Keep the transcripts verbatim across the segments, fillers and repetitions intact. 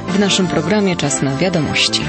W naszym programie czas na wiadomości.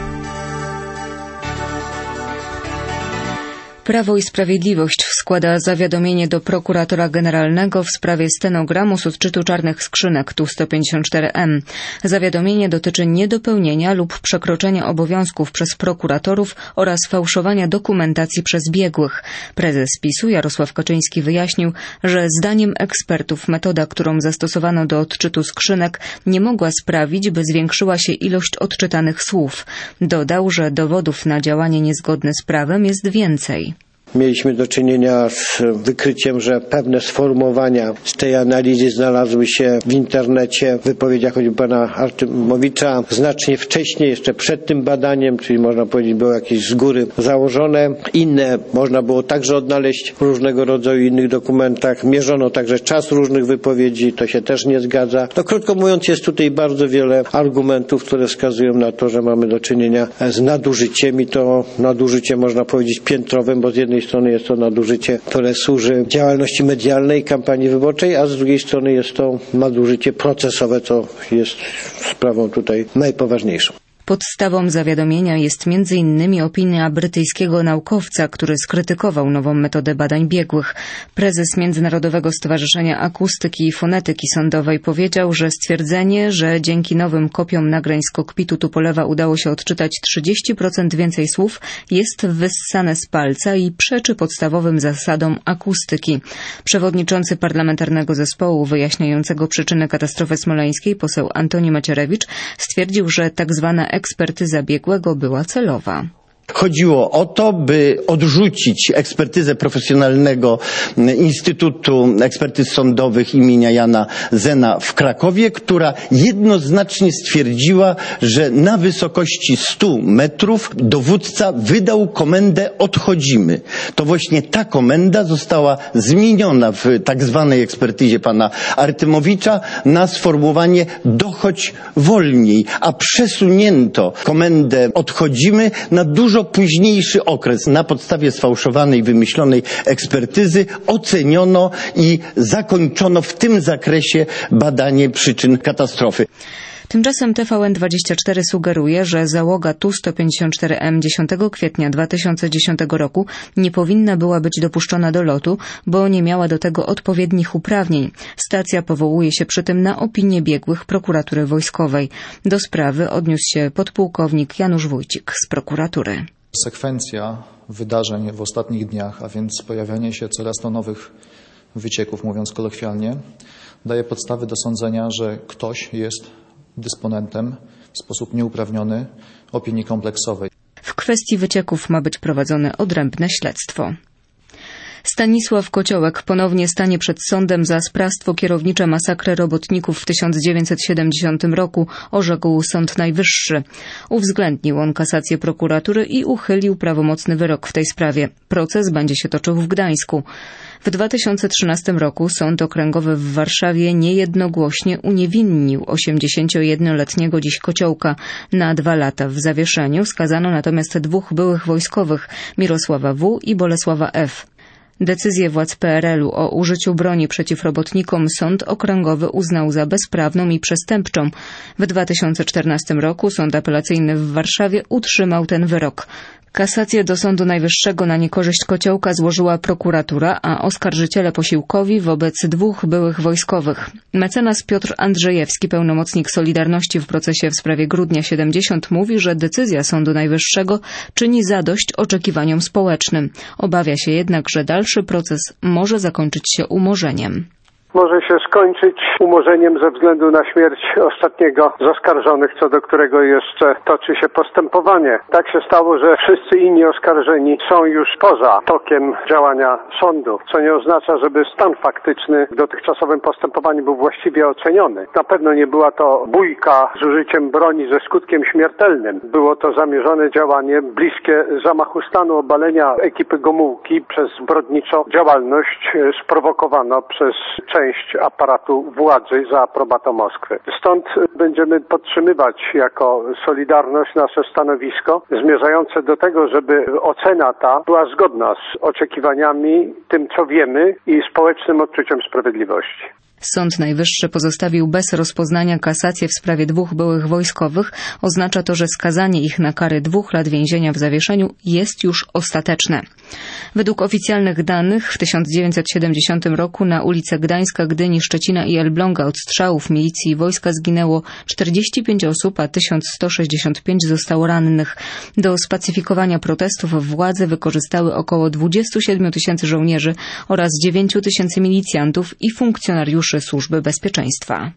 Prawo i Sprawiedliwość składa zawiadomienie do prokuratora generalnego w sprawie stenogramu z odczytu czarnych skrzynek T U sto pięćdziesiąt cztery M. Zawiadomienie dotyczy niedopełnienia lub przekroczenia obowiązków przez prokuratorów oraz fałszowania dokumentacji przez biegłych. Prezes PiS-u Jarosław Kaczyński wyjaśnił, że zdaniem ekspertów metoda, którą zastosowano do odczytu skrzynek, nie mogła sprawić, by zwiększyła się ilość odczytanych słów. Dodał, że dowodów na działanie niezgodne z prawem jest więcej. Mieliśmy do czynienia z wykryciem, że pewne sformułowania z tej analizy znalazły się w internecie, w wypowiedziach choćby pana Artymowicza znacznie wcześniej, jeszcze przed tym badaniem, czyli można powiedzieć było jakieś z góry założone. Inne można było także odnaleźć w różnego rodzaju innych dokumentach. Mierzono także czas różnych wypowiedzi, to się też nie zgadza. No krótko mówiąc, jest tutaj bardzo wiele argumentów, które wskazują na to, że mamy do czynienia z nadużyciem i to nadużycie można powiedzieć piętrowym, bo z jednej Z jednej strony jest to nadużycie, które służy działalności medialnej, kampanii wyborczej, a z drugiej strony jest to nadużycie procesowe, co jest sprawą tutaj najpoważniejszą. Podstawą zawiadomienia jest między innymi opinia brytyjskiego naukowca, który skrytykował nową metodę badań biegłych. Prezes Międzynarodowego Stowarzyszenia Akustyki i Fonetyki Sądowej powiedział, że stwierdzenie, że dzięki nowym kopiom nagrań z kokpitu Tupolewa udało się odczytać trzydzieści procent więcej słów, jest wyssane z palca i przeczy podstawowym zasadom akustyki. Przewodniczący parlamentarnego zespołu wyjaśniającego przyczyny katastrofy smoleńskiej, poseł Antoni Macierewicz, stwierdził, że tak zwana ekspertyza biegłego była celowa. Chodziło o to, by odrzucić ekspertyzę profesjonalnego Instytutu Ekspertyz Sądowych imienia Jana Zena w Krakowie, która jednoznacznie stwierdziła, że na wysokości stu metrów dowódca wydał komendę odchodzimy. To właśnie ta komenda została zmieniona w tak zwanej ekspertyzie pana Artymowicza na sformułowanie dochodź wolniej, a przesunięto komendę odchodzimy na dużo późniejszy okres. Na podstawie sfałszowanej, wymyślonej ekspertyzy oceniono i zakończono w tym zakresie badanie przyczyn katastrofy. Tymczasem T V N dwadzieścia cztery sugeruje, że załoga T U sto pięćdziesiąt cztery M dziesiątego kwietnia dwa tysiące dziesiątego roku nie powinna była być dopuszczona do lotu, bo nie miała do tego odpowiednich uprawnień. Stacja powołuje się przy tym na opinię biegłych prokuratury wojskowej. Do sprawy odniósł się podpułkownik Janusz Wójcik z prokuratury. Sekwencja wydarzeń w ostatnich dniach, a więc pojawianie się coraz to nowych wycieków, mówiąc kolokwialnie, daje podstawy do sądzenia, że ktoś jest dysponentem w sposób nieuprawniony opinii kompleksowej. W kwestii wycieków ma być prowadzone odrębne śledztwo. Stanisław Kociołek ponownie stanie przed sądem za sprawstwo kierownicze masakry robotników w tysiąc dziewięćset siedemdziesiątym roku, orzekł Sąd Najwyższy. Uwzględnił on kasację prokuratury i uchylił prawomocny wyrok w tej sprawie. Proces będzie się toczył w Gdańsku. W dwa tysiące trzynastym roku Sąd Okręgowy w Warszawie niejednogłośnie uniewinnił osiemdziesięciojednoletniego dziś Kociołka. Na dwa lata w zawieszeniu skazano natomiast dwóch byłych wojskowych, Mirosława W. i Bolesława F. Decyzję władz P R L u o użyciu broni przeciw robotnikom Sąd Okręgowy uznał za bezprawną i przestępczą. W dwa tysiące czternastym roku Sąd Apelacyjny w Warszawie utrzymał ten wyrok. Kasację do Sądu Najwyższego na niekorzyść Kociołka złożyła prokuratura, a oskarżyciele posiłkowi wobec dwóch byłych wojskowych. Mecenas Piotr Andrzejewski, pełnomocnik Solidarności w procesie w sprawie Grudnia siedemdziesiąt, mówi, że decyzja Sądu Najwyższego czyni zadość oczekiwaniom społecznym. Obawia się jednak, że dalszy proces może zakończyć się umorzeniem. Może się skończyć umorzeniem ze względu na śmierć ostatniego z oskarżonych, co do którego jeszcze toczy się postępowanie. Tak się stało, że wszyscy inni oskarżeni są już poza tokiem działania sądu, co nie oznacza, żeby stan faktyczny w dotychczasowym postępowaniu był właściwie oceniony. Na pewno nie była to bójka z użyciem broni ze skutkiem śmiertelnym. Było to zamierzone działanie bliskie zamachu stanu, obalenia ekipy Gomułki przez zbrodniczą działalność sprowokowana przez część aparatu władzy za aprobatą Moskwy. Stąd będziemy podtrzymywać jako Solidarność nasze stanowisko zmierzające do tego, żeby ocena ta była zgodna z oczekiwaniami, tym co wiemy i społecznym odczuciem sprawiedliwości. Sąd Najwyższy pozostawił bez rozpoznania kasację w sprawie dwóch byłych wojskowych. Oznacza to, że skazanie ich na karę dwóch lat więzienia w zawieszeniu jest już ostateczne. Według oficjalnych danych w tysiąc dziewięćset siedemdziesiątym roku na ulice Gdańska, Gdyni, Szczecina i Elbląga od strzałów milicji i wojska zginęło czterdzieści pięć osób, a tysiąc sto sześćdziesiąt pięć zostało rannych. Do spacyfikowania protestów władze wykorzystały około dwadzieścia siedem tysięcy żołnierzy oraz dziewięć tysięcy milicjantów i funkcjonariuszy Służby Bezpieczeństwa.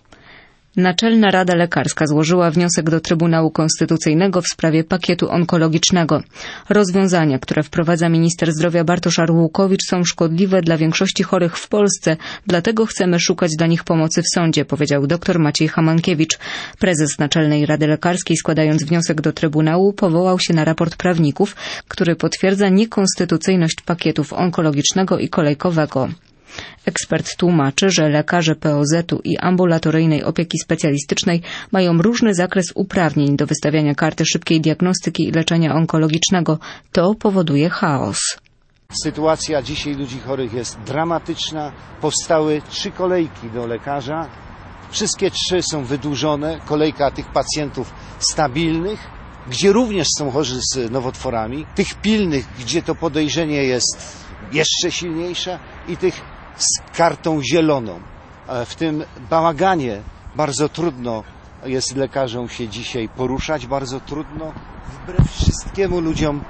Naczelna Rada Lekarska złożyła wniosek do Trybunału Konstytucyjnego w sprawie pakietu onkologicznego. Rozwiązania, które wprowadza minister zdrowia Bartosz Arłukowicz, są szkodliwe dla większości chorych w Polsce, dlatego chcemy szukać dla nich pomocy w sądzie, powiedział dr Maciej Hamankiewicz. Prezes Naczelnej Rady Lekarskiej, składając wniosek do Trybunału, powołał się na raport prawników, który potwierdza niekonstytucyjność pakietów onkologicznego i kolejkowego. Ekspert tłumaczy, że lekarze P O Z-u i ambulatoryjnej opieki specjalistycznej mają różny zakres uprawnień do wystawiania karty szybkiej diagnostyki i leczenia onkologicznego. To powoduje chaos. Sytuacja dzisiaj ludzi chorych jest dramatyczna. Powstały trzy kolejki do lekarza. Wszystkie trzy są wydłużone. Kolejka tych pacjentów stabilnych, gdzie również są chorzy z nowotworami. Tych pilnych, gdzie to podejrzenie jest jeszcze silniejsze, i tych z kartą zieloną. W tym bałaganie bardzo trudno jest lekarzom się dzisiaj poruszać, bardzo trudno wbrew wszystkiemu ludziom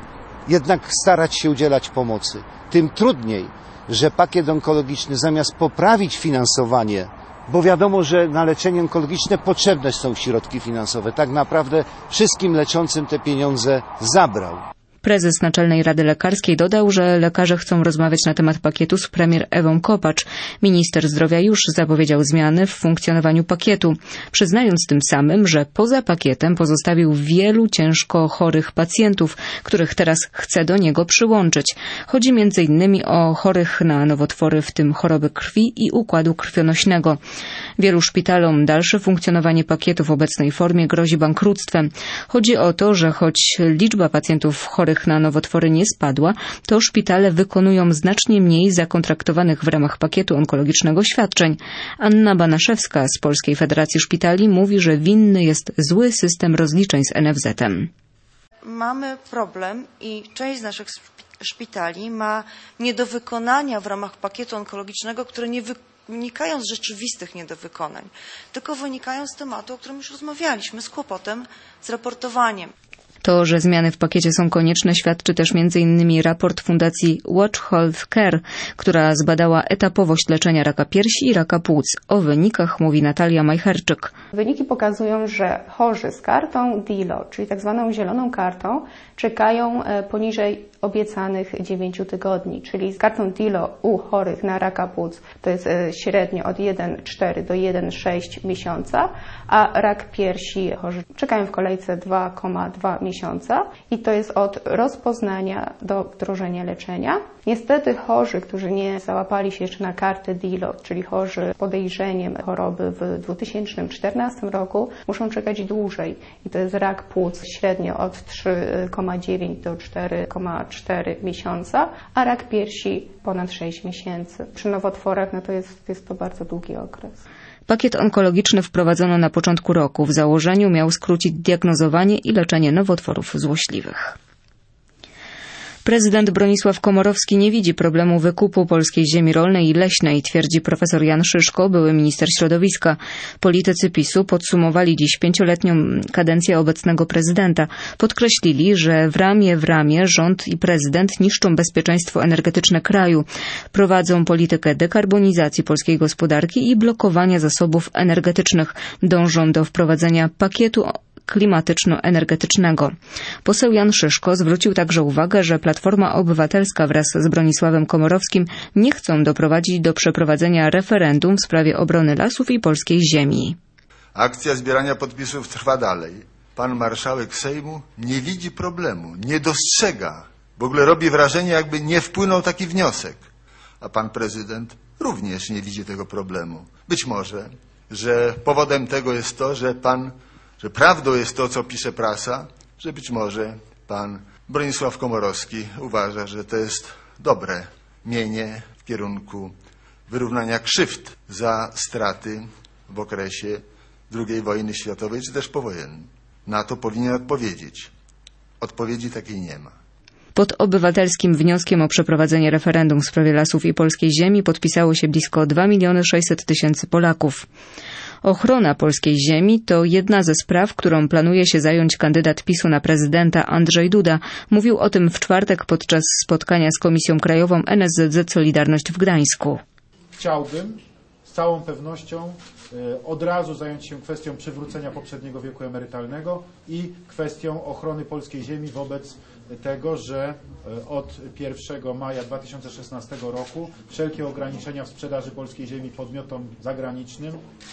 jednak starać się udzielać pomocy. Tym trudniej, że pakiet onkologiczny zamiast poprawić finansowanie, bo wiadomo, że na leczenie onkologiczne potrzebne są środki finansowe, tak naprawdę wszystkim leczącym te pieniądze zabrał. Prezes Naczelnej Rady Lekarskiej dodał, że lekarze chcą rozmawiać na temat pakietu z premier Ewą Kopacz. Minister zdrowia już zapowiedział zmiany w funkcjonowaniu pakietu, przyznając tym samym, że poza pakietem pozostawił wielu ciężko chorych pacjentów, których teraz chce do niego przyłączyć. Chodzi między innymi o chorych na nowotwory, w tym choroby krwi i układu krwionośnego. Wielu szpitalom dalsze funkcjonowanie pakietu w obecnej formie grozi bankructwem. Chodzi o to, że choć liczba pacjentów chorych na nowotwory nie spadła, to szpitale wykonują znacznie mniej zakontraktowanych w ramach pakietu onkologicznego świadczeń. Anna Banaszewska z Polskiej Federacji Szpitali mówi, że winny jest zły system rozliczeń z N F Z-em. Mamy problem i część z naszych szpitali ma nie do wykonania w ramach pakietu onkologicznego, które nie wynikają z rzeczywistych niedowykonań, tylko wynikają z tematu, o którym już rozmawialiśmy, z kłopotem z raportowaniem. To, że zmiany w pakiecie są konieczne, świadczy też między innymi raport Fundacji Watch Health Care, która zbadała etapowość leczenia raka piersi i raka płuc. O wynikach mówi Natalia Majcherczyk. Wyniki pokazują, że chorzy z kartą D I L O, czyli tak zwaną zieloną kartą, czekają poniżej obiecanych dziewięciu tygodni, czyli z kartą D I L O u chorych na raka płuc to jest średnio od jeden przecinek cztery do jeden przecinek sześć miesiąca, a rak piersi chorzy czekają w kolejce dwa przecinek dwa miesiąca i to jest od rozpoznania do wdrożenia leczenia. Niestety chorzy, którzy nie załapali się jeszcze na kartę D I L O, czyli chorzy z podejrzeniem choroby w dwa tysiące czternastym roku, muszą czekać dłużej i to jest rak płuc średnio od trzy przecinek dziewięć do cztery przecinek cztery miesiąca, a rak piersi ponad sześć miesięcy. Przy nowotworach no to jest, jest to bardzo długi okres. Pakiet onkologiczny wprowadzono na początku roku. W założeniu miał skrócić diagnozowanie i leczenie nowotworów złośliwych. Prezydent Bronisław Komorowski nie widzi problemu wykupu polskiej ziemi rolnej i leśnej, twierdzi profesor Jan Szyszko, były minister środowiska. Politycy PiSu podsumowali dziś pięcioletnią kadencję obecnego prezydenta. Podkreślili, że w ramię w ramię rząd i prezydent niszczą bezpieczeństwo energetyczne kraju. Prowadzą politykę dekarbonizacji polskiej gospodarki i blokowania zasobów energetycznych. Dążą do wprowadzenia pakietu klimatyczno-energetycznego. Poseł Jan Szyszko zwrócił także uwagę, że Platforma Obywatelska wraz z Bronisławem Komorowskim nie chcą doprowadzić do przeprowadzenia referendum w sprawie obrony lasów i polskiej ziemi. Akcja zbierania podpisów trwa dalej. Pan marszałek Sejmu nie widzi problemu, nie dostrzega. W ogóle robi wrażenie, jakby nie wpłynął taki wniosek. A pan prezydent również nie widzi tego problemu. Być może, że powodem tego jest to, że pan że prawdą jest to, co pisze prasa, że być może pan Bronisław Komorowski uważa, że to jest dobre mienie w kierunku wyrównania krzywd za straty w okresie drugiej wojny światowej czy też powojennej. Na to powinien odpowiedzieć. Odpowiedzi takiej nie ma. Pod obywatelskim wnioskiem o przeprowadzenie referendum w sprawie lasów i polskiej ziemi podpisało się blisko dwa miliony sześćset tysięcy Polaków. Ochrona polskiej ziemi to jedna ze spraw, którą planuje się zająć kandydat PiSu na prezydenta Andrzej Duda. Mówił o tym w czwartek podczas spotkania z Komisją Krajową N S Z Z Solidarność w Gdańsku. Chciałbym z całą pewnością od razu zająć się kwestią przywrócenia poprzedniego wieku emerytalnego i kwestią ochrony polskiej ziemi wobec tego, że od pierwszego maja dwa tysiące szesnastego roku wszelkie ograniczenia w sprzedaży polskiej ziemi podmiotom zagranicznym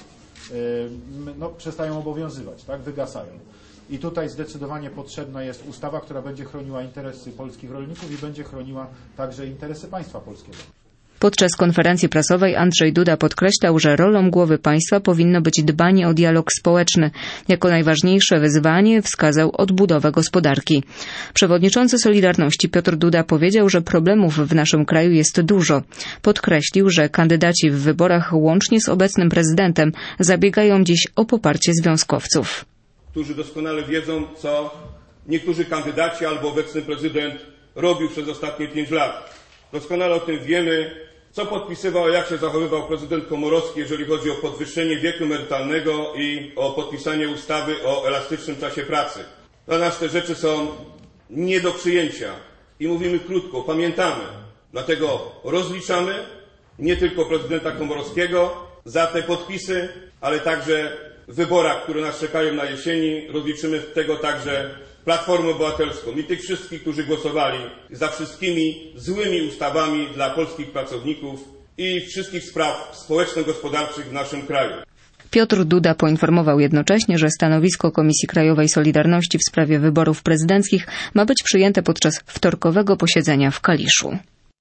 no, przestają obowiązywać, tak? Wygasają. I tutaj zdecydowanie potrzebna jest ustawa, która będzie chroniła interesy polskich rolników i będzie chroniła także interesy państwa polskiego. Podczas konferencji prasowej Andrzej Duda podkreślał, że rolą głowy państwa powinno być dbanie o dialog społeczny. Jako najważniejsze wyzwanie wskazał odbudowę gospodarki. Przewodniczący Solidarności Piotr Duda powiedział, że problemów w naszym kraju jest dużo. Podkreślił, że kandydaci w wyborach łącznie z obecnym prezydentem zabiegają dziś o poparcie związkowców. Którzy doskonale wiedzą, co niektórzy kandydaci albo obecny prezydent robił przez ostatnie pięć lat. Doskonale o tym wiemy, co podpisywał, jak się zachowywał prezydent Komorowski, jeżeli chodzi o podwyższenie wieku emerytalnego i o podpisanie ustawy o elastycznym czasie pracy. Dla nas te rzeczy są nie do przyjęcia i mówimy krótko, pamiętamy. Dlatego rozliczamy nie tylko prezydenta Komorowskiego za te podpisy, ale także w wyborach, które nas czekają na jesieni, rozliczymy tego także Platformę Obywatelską i tych wszystkich, którzy głosowali za wszystkimi złymi ustawami dla polskich pracowników i wszystkich spraw społeczno-gospodarczych w naszym kraju. Piotr Duda poinformował jednocześnie, że stanowisko Komisji Krajowej Solidarności w sprawie wyborów prezydenckich ma być przyjęte podczas wtorkowego posiedzenia w Kaliszu.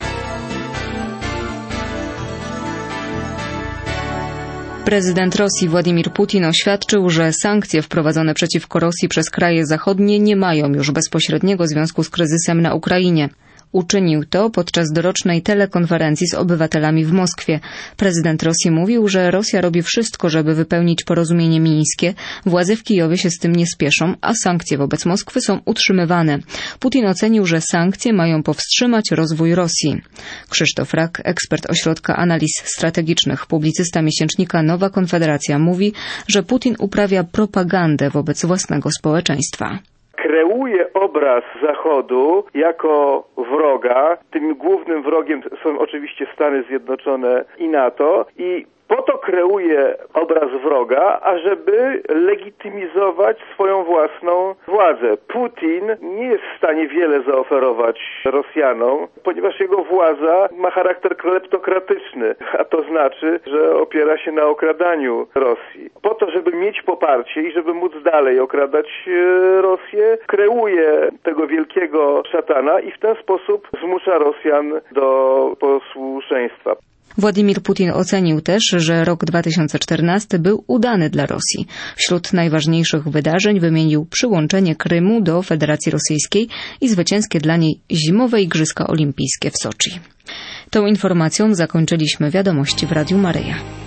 Prezydent Rosji Władimir Putin oświadczył, że sankcje wprowadzone przeciwko Rosji przez kraje zachodnie nie mają już bezpośredniego związku z kryzysem na Ukrainie. Uczynił to podczas dorocznej telekonferencji z obywatelami w Moskwie. Prezydent Rosji mówił, że Rosja robi wszystko, żeby wypełnić porozumienie mińskie. Władze w Kijowie się z tym nie spieszą, a sankcje wobec Moskwy są utrzymywane. Putin ocenił, że sankcje mają powstrzymać rozwój Rosji. Krzysztof Rak, ekspert Ośrodka Analiz Strategicznych, publicysta miesięcznika Nowa Konfederacja, mówi, że Putin uprawia propagandę wobec własnego społeczeństwa. Kreuje obraz Zachodu jako wroga. Tym głównym wrogiem są oczywiście Stany Zjednoczone i NATO i po to kreuje obraz wroga, ażeby legitymizować swoją własną władzę. Putin nie jest w stanie wiele zaoferować Rosjanom, ponieważ jego władza ma charakter kleptokratyczny, a to znaczy, że opiera się na okradaniu Rosji. Po to, żeby mieć poparcie i żeby móc dalej okradać Rosję, kreuje tego wielkiego szatana i w ten sposób zmusza Rosjan do posłuszeństwa. Władimir Putin ocenił też, że rok dwa tysiące czternasty był udany dla Rosji. Wśród najważniejszych wydarzeń wymienił przyłączenie Krymu do Federacji Rosyjskiej i zwycięskie dla niej zimowe Igrzyska Olimpijskie w Soczi. Tą informacją zakończyliśmy wiadomości w Radiu Maryja.